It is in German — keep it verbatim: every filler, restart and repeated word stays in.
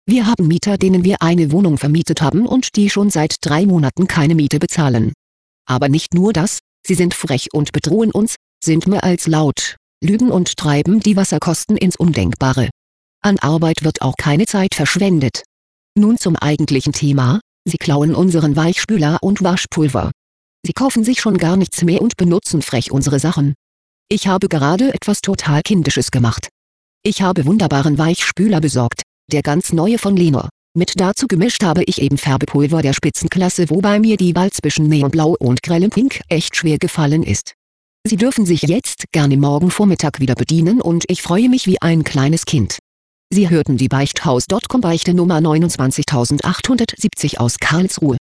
Wir haben Mieter, denen wir eine Wohnung vermietet haben und die schon seit drei Monaten keine Miete bezahlen. Aber nicht nur das, sie sind frech und bedrohen uns, sind mehr als laut, lügen und treiben die Wasserkosten ins Undenkbare. An Arbeit wird auch keine Zeit verschwendet. Nun zum eigentlichen Thema: Sie klauen unseren Weichspüler und Waschpulver. Sie kaufen sich schon gar nichts mehr und benutzen frech unsere Sachen. Ich habe gerade etwas total Kindisches gemacht. Ich habe wunderbaren Weichspüler besorgt, der ganz neue von Lenor. Mit dazu gemischt habe ich eben Färbepulver der Spitzenklasse, wobei mir die Wahl zwischen Neonblau und grellem Pink echt schwer gefallen ist. Sie dürfen sich jetzt gerne morgen Vormittag wieder bedienen und ich freue mich wie ein kleines Kind. Sie hörten die Beichthaus Punkt com Beichte Nummer neunundzwanzigtausendachthundertsiebzig aus Karlsruhe.